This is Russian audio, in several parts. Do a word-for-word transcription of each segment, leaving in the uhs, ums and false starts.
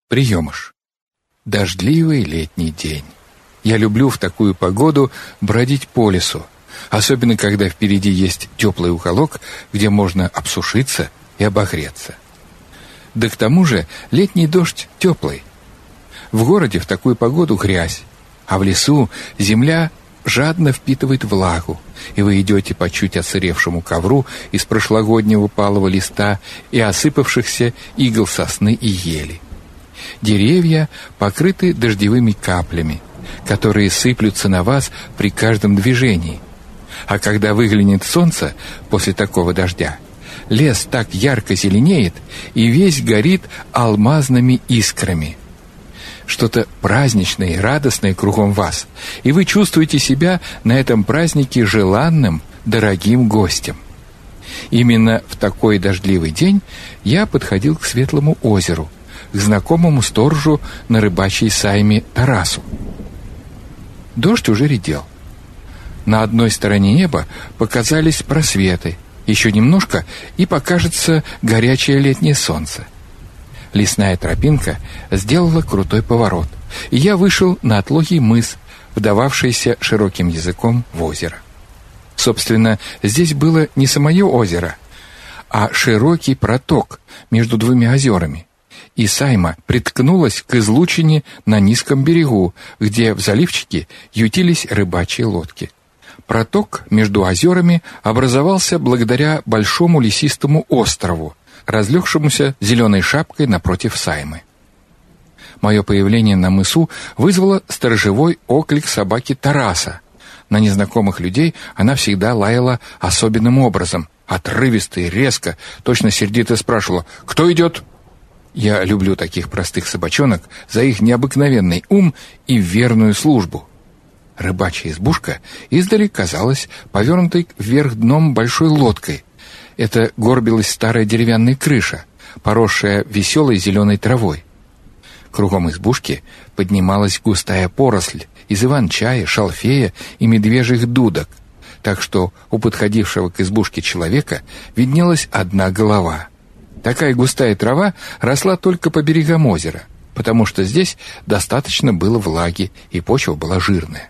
Приемыш. Дождливый летний день. Я люблю в такую погоду бродить по лесу, особенно когда впереди есть теплый уголок, где можно обсушиться и обогреться. Да к тому же летний дождь теплый. В городе в такую погоду грязь, а в лесу земля жадно впитывает влагу, и вы идете по чуть отсыревшему ковру из прошлогоднего палого листа и осыпавшихся игл сосны и ели. Деревья покрыты дождевыми каплями, которые сыплются на вас при каждом движении. А когда выглянет солнце после такого дождя, лес так ярко зеленеет и весь горит алмазными искрами. Что-то праздничное и радостное кругом вас, и вы чувствуете себя на этом празднике желанным, дорогим гостем. Именно в такой дождливый день я подходил к Светлому озеру, к знакомому сторожу на рыбачьей сайме Тарасу. Дождь уже редел. На одной стороне неба показались просветы. Еще немножко, и покажется горячее летнее солнце. Лесная тропинка сделала крутой поворот, и я вышел на отлогий мыс, вдававшийся широким языком в озеро. Собственно, здесь было не самое озеро, а широкий проток между двумя озерами. И сайма приткнулась к излучине на низком берегу, где в заливчике ютились рыбачьи лодки. Проток между озерами образовался благодаря большому лесистому острову, разлегшемуся зеленой шапкой напротив саймы. Мое появление на мысу вызвало сторожевой оклик собаки Тараса. На незнакомых людей она всегда лаяла особенным образом, отрывисто и резко, точно сердито спрашивала: «Кто идет?» Я люблю таких простых собачонок за их необыкновенный ум и верную службу. Рыбачья избушка издали казалась повернутой вверх дном большой лодкой. Это горбилась старая деревянная крыша, поросшая веселой зеленой травой. Кругом избушки поднималась густая поросль из иван-чая, шалфея и медвежьих дудок, так что у подходившего к избушке человека виднелась одна голова. Такая густая трава росла только по берегам озера, потому что здесь достаточно было влаги, и почва была жирная.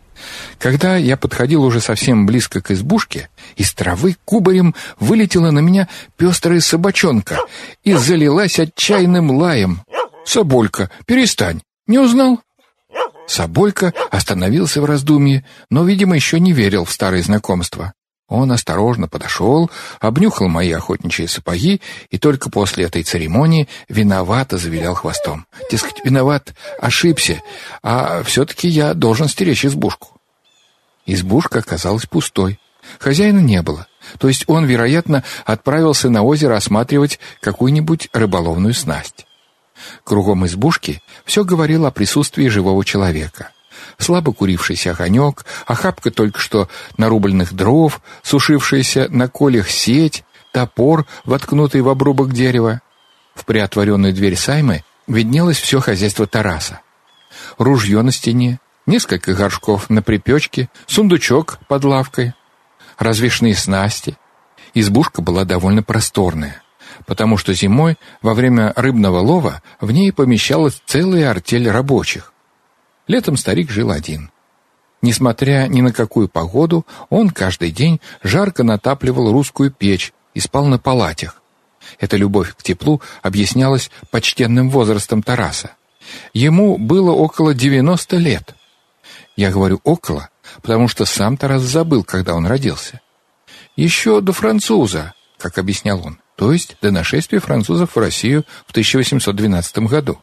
Когда я подходил уже совсем близко к избушке, из травы кубарем вылетела на меня пестрая собачонка и залилась отчаянным лаем. «Соболька, перестань! Не узнал?» Соболька остановился в раздумье, но, видимо, еще не верил в старые знакомства. Он осторожно подошел, обнюхал мои охотничьи сапоги и только после этой церемонии виновато завилял хвостом. Дескать, виноват, ошибся, а все-таки я должен стеречь избушку. Избушка оказалась пустой. Хозяина не было, то есть он, вероятно, отправился на озеро осматривать какую-нибудь рыболовную снасть. Кругом избушки все говорило о присутствии живого человека. Слабо курившийся огонек, охапка только что нарубленных дров, сушившаяся на колях сеть, топор, воткнутый в обрубок дерева. В приотворенную дверь саймы виднелось все хозяйство Тараса. Ружье на стене, несколько горшков на припечке, сундучок под лавкой, развешанные снасти. Избушка была довольно просторная, потому что зимой, во время рыбного лова, в ней помещалась целая артель рабочих. Летом старик жил один. Несмотря ни на какую погоду, он каждый день жарко натапливал русскую печь и спал на палатях. Эта любовь к теплу объяснялась почтенным возрастом Тараса. Ему было около девяноста лет. Я говорю «около», потому что сам Тарас забыл, когда он родился. Еще до француза, как объяснял он, то есть до нашествия французов в Россию в тысяча восемьсот двенадцатом году.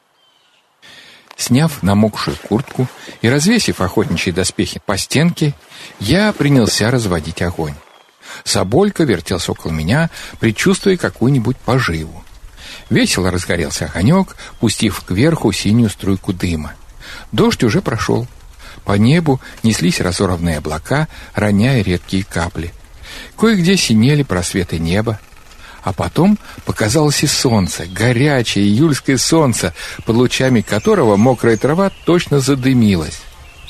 Сняв намокшую куртку и развесив охотничьи доспехи по стенке, я принялся разводить огонь. Соболька вертелся около меня, предчувствуя какую-нибудь поживу. Весело разгорелся огонек, пустив кверху синюю струйку дыма. Дождь уже прошел. По небу неслись разорванные облака, роняя редкие капли. Кое-где синели просветы неба. А потом показалось и солнце, горячее июльское солнце, под лучами которого мокрая трава точно задымилась.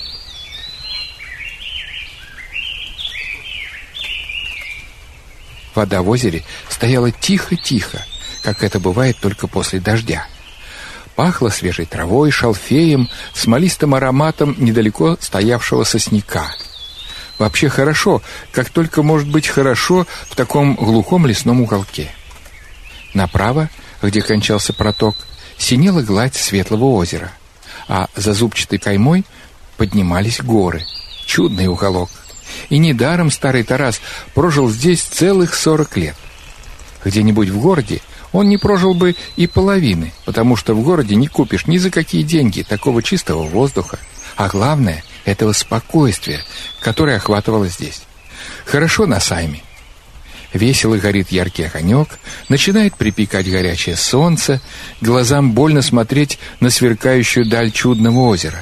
Вода в озере стояла тихо-тихо, как это бывает только после дождя. Пахло свежей травой, шалфеем, смолистым ароматом недалеко стоявшего сосняка. Вообще хорошо, как только может быть хорошо в таком глухом лесном уголке. Направо, где кончался проток, синела гладь светлого озера, а за зубчатой каймой поднимались горы. Чудный уголок. И недаром старый Тарас прожил здесь целых сорок лет. Где-нибудь в городе он не прожил бы и половины, потому что в городе не купишь ни за какие деньги такого чистого воздуха, а главное — этого спокойствия, которое охватывало здесь. Хорошо на Сайме. Весело горит яркий огонек, начинает припекать горячее солнце, глазам больно смотреть на сверкающую даль чудного озера.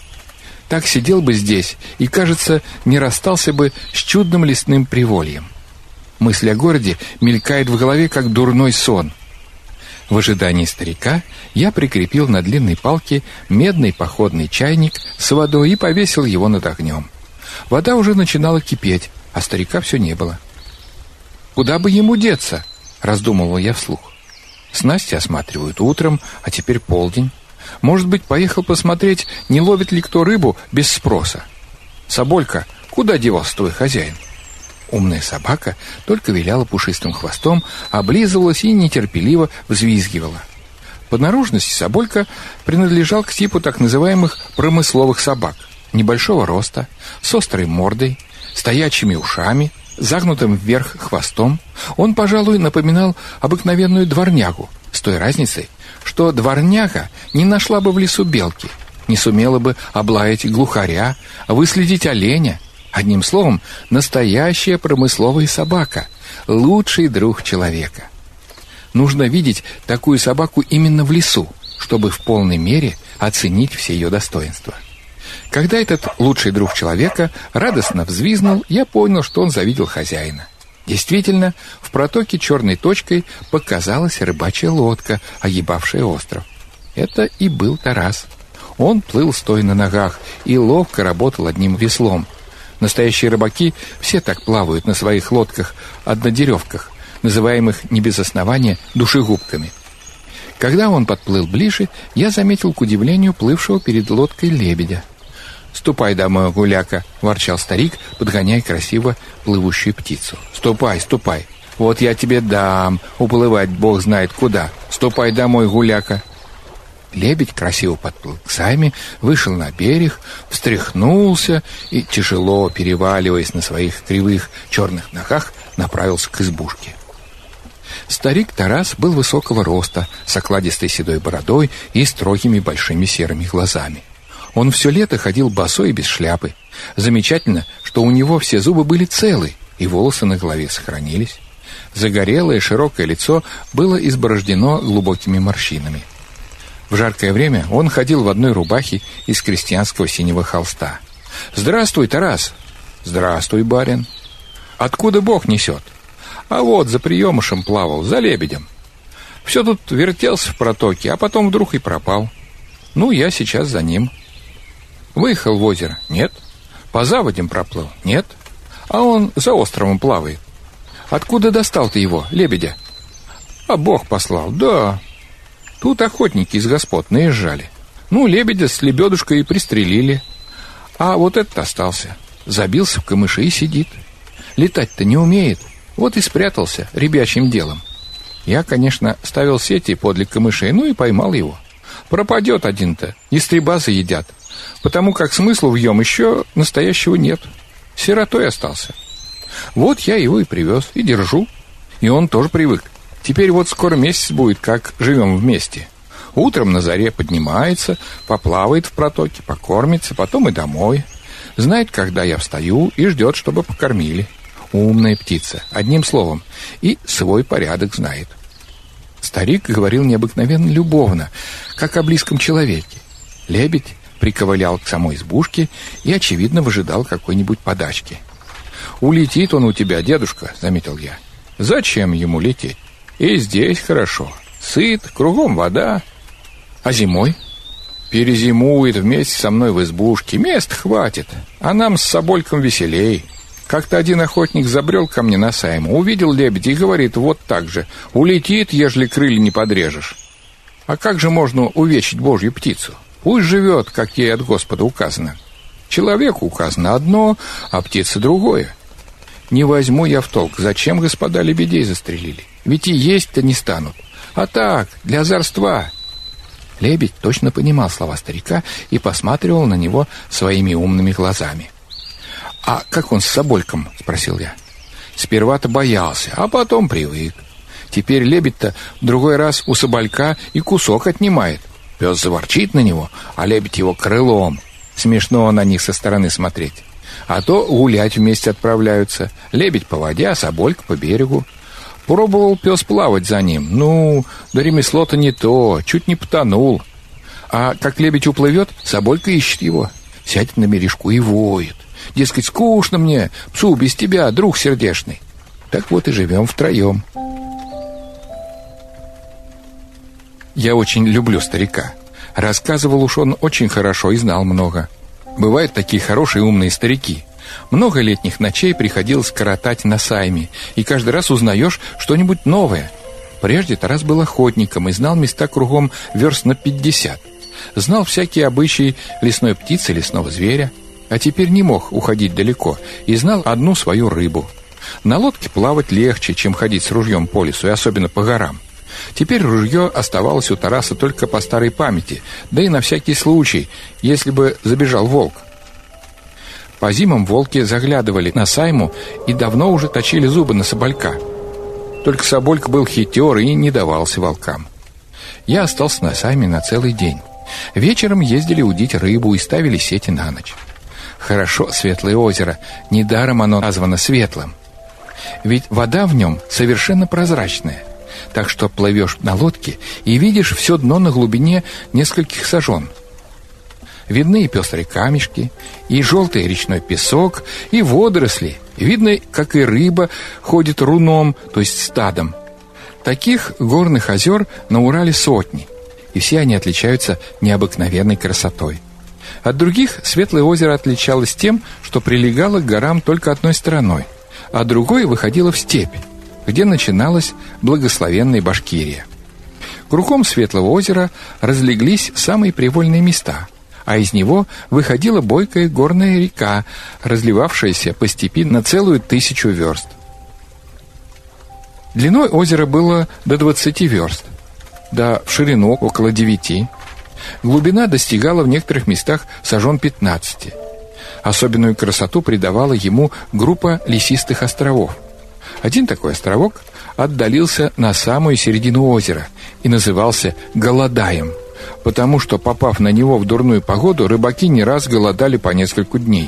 Так сидел бы здесь и, кажется, не расстался бы с чудным лесным привольем. Мысль о городе мелькает в голове, как дурной сон. В ожидании старика я прикрепил на длинной палке медный походный чайник с водой и повесил его над огнем. Вода уже начинала кипеть, а старика все не было. «Куда бы ему деться?» — раздумывал я вслух. «Снасти осматривают утром, а теперь полдень. Может быть, поехал посмотреть, не ловит ли кто рыбу без спроса. Соболька, куда девался твой хозяин?» Умная собака только виляла пушистым хвостом, облизывалась и нетерпеливо взвизгивала. По наружности Соболька принадлежал к типу так называемых промысловых собак. Небольшого роста, с острой мордой, стоячими ушами, загнутым вверх хвостом. Он, пожалуй, напоминал обыкновенную дворнягу, с той разницей, что дворняга не нашла бы в лесу белки, не сумела бы облаять глухаря, выследить оленя. Одним словом, настоящая промысловая собака, лучший друг человека. Нужно видеть такую собаку именно в лесу, чтобы в полной мере оценить все ее достоинства. Когда этот лучший друг человека радостно взвизнул, я понял, что он завидел хозяина. Действительно, в протоке черной точкой показалась рыбачья лодка, огибавшая остров. Это и был Тарас. Он плыл стоя на ногах и ловко работал одним веслом. Настоящие рыбаки все так плавают на своих лодках-однодеревках, называемых не без основания душегубками. Когда он подплыл ближе, я заметил к удивлению плывшего перед лодкой лебедя. «Ступай домой, гуляка!» — ворчал старик, подгоняя красиво плывущую птицу. «Ступай, ступай! Вот я тебе дам уплывать бог знает куда! Ступай домой, гуляка!» Лебедь красиво подплыл к Сайме, вышел на берег, встряхнулся и, тяжело переваливаясь на своих кривых черных ногах, направился к избушке. Старик Тарас был высокого роста, с окладистой седой бородой и строгими большими серыми глазами. Он все лето ходил босой и без шляпы. Замечательно, что у него все зубы были целы, и волосы на голове сохранились. Загорелое широкое лицо было изборождено глубокими морщинами. В жаркое время он ходил в одной рубахе из крестьянского синего холста. «Здравствуй, Тарас!» «Здравствуй, барин!» «Откуда Бог несет?» «А вот за приемышем плавал, за лебедем. Все тут вертелся в протоке, а потом вдруг и пропал. Ну, я сейчас за ним». «Выехал в озеро?» «Нет». «По заводям проплыл?» «Нет». «А он за островом плавает». «Откуда достал ты его, лебедя?» «А Бог послал, да». Тут охотники из господ наезжали. Ну, лебедя с лебедушкой и пристрелили. А вот этот остался. Забился в камыши и сидит. Летать-то не умеет. Вот и спрятался ребячьим делом. Я, конечно, ставил сети подле камышей, ну и поймал его. Пропадет один-то, истребазы едят. Потому как смысла в ем еще настоящего нет. Сиротой остался. Вот я его и привез, и держу. И он тоже привык. Теперь вот скоро месяц будет, как живем вместе. Утром на заре поднимается, поплавает в протоке, покормится, потом и домой. Знает, когда я встаю, и ждет, чтобы покормили. Умная птица, одним словом, и свой порядок знает. Старик говорил необыкновенно любовно, как о близком человеке. Лебедь приковылял к самой избушке и, очевидно, выжидал какой-нибудь подачки. «Улетит он у тебя, дедушка», — заметил я. «Зачем ему лететь? И здесь хорошо. Сыт, кругом вода. А зимой?» «Перезимует вместе со мной в избушке. Мест хватит. А нам с Собольком веселей. Как-то один охотник забрел ко мне на Сайму, увидел лебедя и говорит вот так же: улетит, ежели крылья не подрежешь». А как же можно увечить Божью птицу? Пусть живет, как ей от Господа указано. Человеку указано одно, а птице другое. Не возьму я в толк, зачем господа лебедей застрелили? Ведь и есть-то не станут. А так, для озорства. Лебедь точно понимал слова старика и посматривал на него своими умными глазами. «А как он с собольком?» — спросил я. «Сперва-то боялся, а потом привык. Теперь лебедь-то в другой раз у соболька и кусок отнимает. Пес заворчит на него, а лебедь его крылом. Смешно на них со стороны смотреть. А то гулять вместе отправляются. Лебедь по воде, а соболька по берегу. Пробовал пес плавать за ним. Ну, да ремесло-то не то, чуть не потонул. А как лебедь уплывет, соболька ищет его. Сядет на бережку и воет. Дескать, скучно мне, псу без тебя, друг сердечный. Так вот и живем втроем». Я очень люблю старика. Рассказывал уж он очень хорошо и знал много. Бывают такие хорошие умные старики. Много летних ночей приходилось коротать на сайме, и каждый раз узнаешь что-нибудь новое. Прежде Тарас был охотником и знал места кругом верст на пятьдесят. Знал всякие обычаи лесной птицы, лесного зверя, а теперь не мог уходить далеко и знал одну свою рыбу. На лодке плавать легче, чем ходить с ружьем по лесу, и особенно по горам. Теперь ружье оставалось у Тараса только по старой памяти, да и на всякий случай, если бы забежал волк. По зимам волки заглядывали на сайму и давно уже точили зубы на соболька. Только собольк был хитер и не давался волкам. Я остался на сайме на целый день. Вечером ездили удить рыбу и ставили сети на ночь. Хорошо светлое озеро, недаром оно названо светлым. Ведь вода в нем совершенно прозрачная. Так что плывешь на лодке и видишь все дно на глубине нескольких сажен. Видны и пестрые камешки, и желтый речной песок, и водоросли. Видно, как и рыба ходит руном, то есть стадом. Таких горных озер на Урале сотни, и все они отличаются необыкновенной красотой. От других Светлое озеро отличалось тем, что прилегало к горам только одной стороной, а другой выходило в степь, где начиналась благословенная Башкирия. Кругом Светлого озера разлеглись самые привольные места, а из него выходила бойкая горная река, разливавшаяся по степи на целую тысячу верст. Длиной озера было до двадцати верст, да в ширину около девяти. Глубина достигала в некоторых местах сажен пятнадцати. Особенную красоту придавала ему группа лесистых островов. Один такой островок отдалился на самую середину озера и назывался Голодаем, потому что, попав на него в дурную погоду, рыбаки не раз голодали по нескольку дней.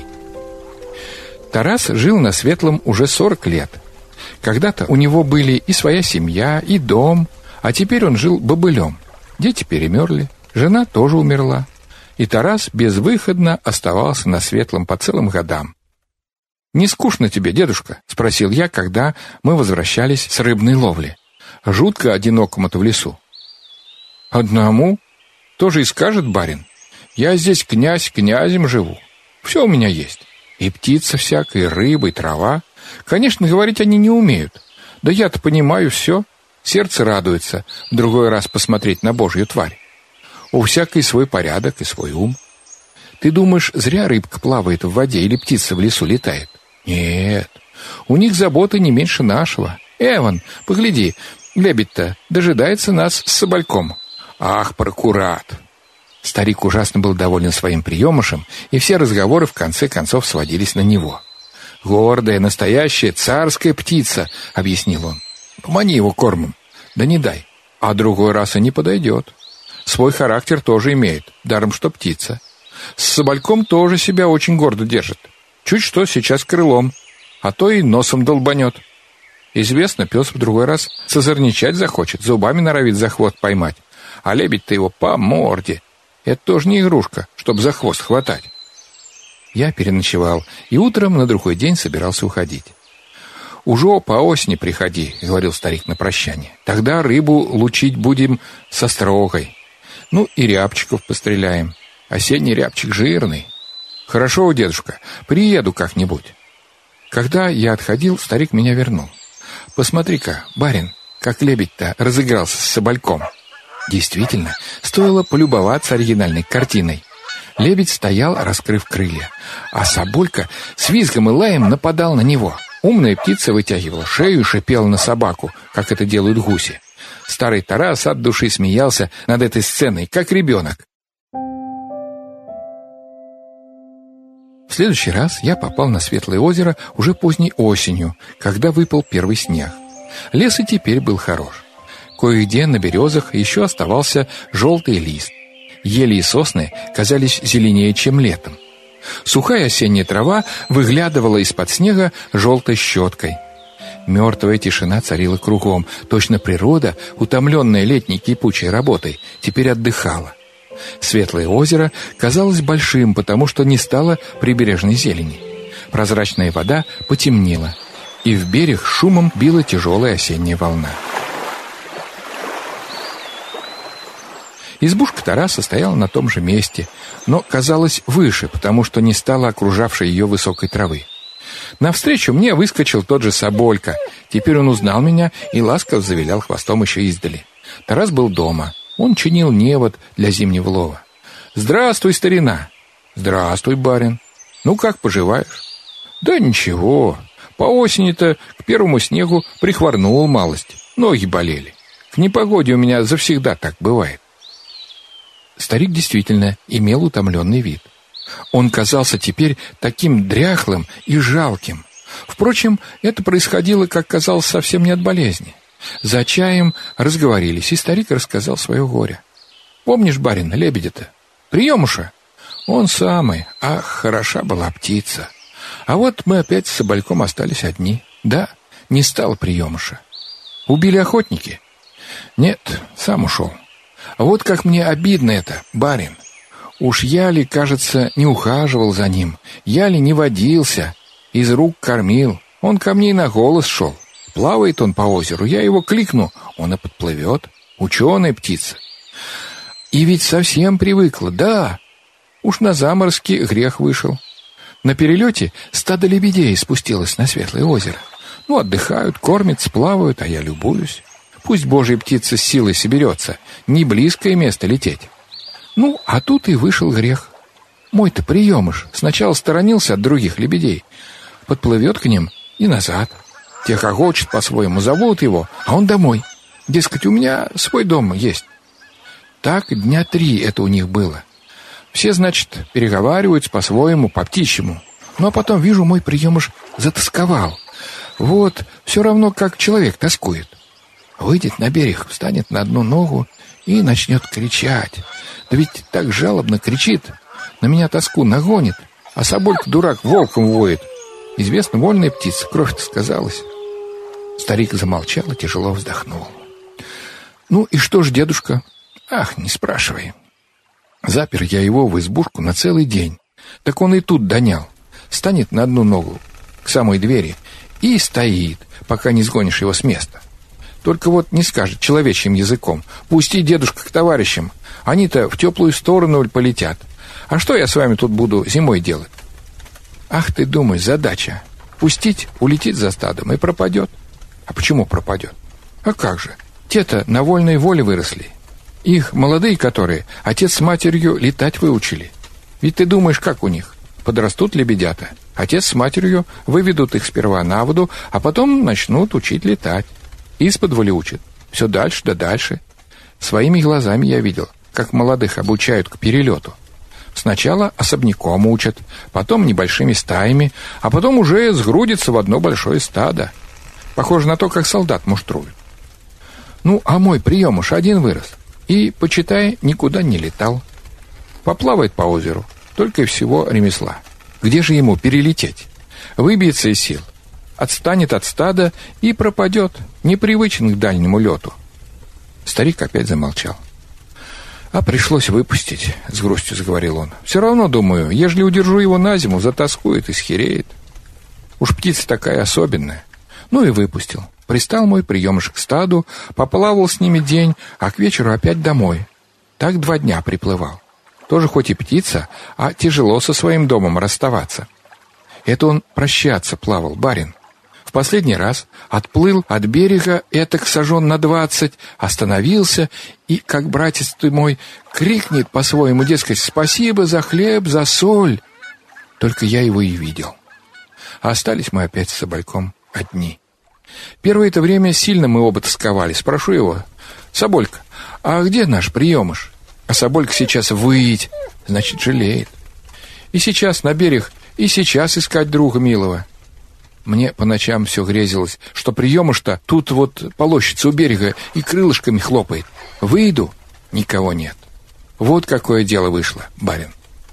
Тарас жил на Светлом уже сорок лет. Когда-то у него были и своя семья, и дом, а теперь он жил бобылем. Дети перемерли, жена тоже умерла, и Тарас безвыходно оставался на Светлом по целым годам. «Не скучно тебе, дедушка?» — спросил я, когда мы возвращались с рыбной ловли. «Жутко одинокому-то в лесу». «Одному? Тоже и скажет барин. Я здесь князь, князем живу. Все у меня есть. И птица всякая, и рыба, и трава. Конечно, говорить они не умеют. Да я-то понимаю все. Сердце радуется в другой раз посмотреть на Божью тварь. У всякой свой порядок и свой ум. Ты думаешь, зря рыбка плавает в воде или птица в лесу летает? Нет, у них заботы не меньше нашего. Эван, погляди, лебедь-то дожидается нас с собольком. Ах, прокурат!» Старик ужасно был доволен своим приемышем, и все разговоры в конце концов сводились на него. «Гордая, настоящая, царская птица», — объяснил он. «Помани его кормом. Да не дай. А другой раз и не подойдет. Свой характер тоже имеет, даром что птица. С собольком тоже себя очень гордо держит. Чуть что сейчас крылом, а то и носом долбанет. Известно, пес в другой раз созорничать захочет, зубами норовит за хвост поймать. А лебедь-то его по морде. Это тоже не игрушка, чтоб за хвост хватать». Я переночевал, и утром на другой день собирался уходить. «Уже по осени приходи», — говорил старик на прощание. «Тогда рыбу лучить будем со строгой. Ну и рябчиков постреляем. Осенний рябчик жирный. Хорошо, дедушка, приеду как-нибудь». Когда я отходил, старик меня вернул. «Посмотри-ка, барин, как лебедь-то разыгрался с собольком». Действительно, стоило полюбоваться оригинальной картиной. Лебедь стоял, раскрыв крылья, а соболька с визгом и лаем нападал на него. Умная птица вытягивала шею и шипела на собаку, как это делают гуси. Старый Тарас от души смеялся над этой сценой, как ребенок. В следующий раз я попал на Светлое озеро уже поздней осенью, когда выпал первый снег. Лес и теперь был хорош. Кое-где на березах еще оставался желтый лист. Ели и сосны казались зеленее, чем летом. Сухая осенняя трава выглядывала из-под снега желтой щеткой. Мертвая тишина царила кругом. Точно природа, утомленная летней кипучей работой, теперь отдыхала. Светлое озеро казалось большим, потому что не стало прибрежной зелени. Прозрачная вода потемнела, и в берег шумом била тяжелая осенняя волна. Избушка Тараса стояла на том же месте, но казалась выше, потому что не стало окружавшей ее высокой травы. Навстречу мне выскочил тот же соболька. Теперь он узнал меня и ласково завилял хвостом еще издали. Тарас был дома. Он чинил невод для зимнего лова. «Здравствуй, старина!» «Здравствуй, барин! Ну, как поживаешь?» «Да ничего. По осени-то к первому снегу прихворнул малость. Ноги болели. К непогоде у меня завсегда так бывает». Старик действительно имел утомленный вид. Он казался теперь таким дряхлым и жалким. Впрочем, это происходило, как казалось, совсем не от болезни. За чаем разговорились, и старик рассказал свое горе. «Помнишь, барин, лебедя-то? Приемуша? Он самый. Ах, хороша была птица. А вот мы опять с собольком остались одни. Да, не стало приемуша. Убили охотники? Нет, сам ушел. А вот как мне обидно это, барин. Уж я ли, кажется, не ухаживал за ним, я ли не водился, из рук кормил. Он ко мне и на голос шел. Плавает он по озеру, я его кликну, он и подплывет. Ученая птица. И ведь совсем привыкла, да. Уж на заморозки грех вышел. На перелете стадо лебедей спустилось на Светлое озеро. Ну, отдыхают, кормятся, плавают, а я любуюсь. Пусть божья птица с силой соберется, не близкое место лететь. Ну, а тут и вышел грех. Мой-то приемыш сначала сторонился от других лебедей, подплывет к ним и назад. Те хохочут по-своему, зовут его, а он домой. Дескать, у меня свой дом есть. Так дня три это у них было. Все, значит, переговариваются по-своему, по-птичьему. Ну, а потом вижу, мой приемыш затосковал. Вот, все равно, как человек тоскует. Выйдет на берег, встанет на одну ногу и начнет кричать. Да ведь так жалобно кричит, на меня тоску нагонит, а соболька-дурак волком воет. Известно, вольная птица, кровь-то сказалась. Старик замолчал и тяжело вздохнул. Ну и что ж, дедушка? Ах, не спрашивай. Запер я его в избушку на целый день. Так он и тут донял. Станет на одну ногу к самой двери и стоит, пока не сгонишь его с места. Только вот не скажет человечьим языком: пусти, дедушка, к товарищам, они-то в теплую сторону полетят. А что я с вами тут буду зимой делать? Ах ты, думай, задача. Пустить, улетит за стадом и пропадет. А почему пропадет? А как же? Те-то на вольной воле выросли. Их, молодые которые, отец с матерью летать выучили. Ведь ты думаешь, как у них? Подрастут лебедята, отец с матерью выведут их сперва на воду, а потом начнут учить летать. Исподволе учат. Все дальше да дальше. Своими глазами я видел, как молодых обучают к перелету. Сначала особняком учат, потом небольшими стаями, а потом уже сгрудятся в одно большое стадо. Похоже на то, как солдат муштруют. Ну, а мой приемыш один вырос. И, почитай, никуда не летал. Поплавает по озеру, только и всего ремесла. Где же ему перелететь? Выбьется из сил, отстанет от стада и пропадет, непривычен к дальнему лету. Старик опять замолчал. А пришлось выпустить, с грустью заговорил он. Все равно, думаю, ежели удержу его на зиму, затоскует и схереет. Уж птица такая особенная. Ну и выпустил. Пристал мой приемыш к стаду, поплавал с ними день, а к вечеру опять домой. Так два дня приплывал. Тоже хоть и птица, а тяжело со своим домом расставаться. Это он прощаться плавал, барин. В последний раз отплыл от берега этак сажен на двадцать, остановился и, как братец ты мой, крикнет по-своему, дескать, спасибо за хлеб, за соль. Только я его и видел. А остались мы опять с Собольком одни. Первое это время сильно мы оба тосковали. Спрошу его: Соболька, а где наш приемыш? А Соболька сейчас выть, значит, жалеет. И сейчас на берег, и сейчас искать друга милого. Мне по ночам все грезилось, что приемыш-то тут вот полощется у берега и крылышками хлопает. Выйду — никого нет. Вот какое дело вышло, барин.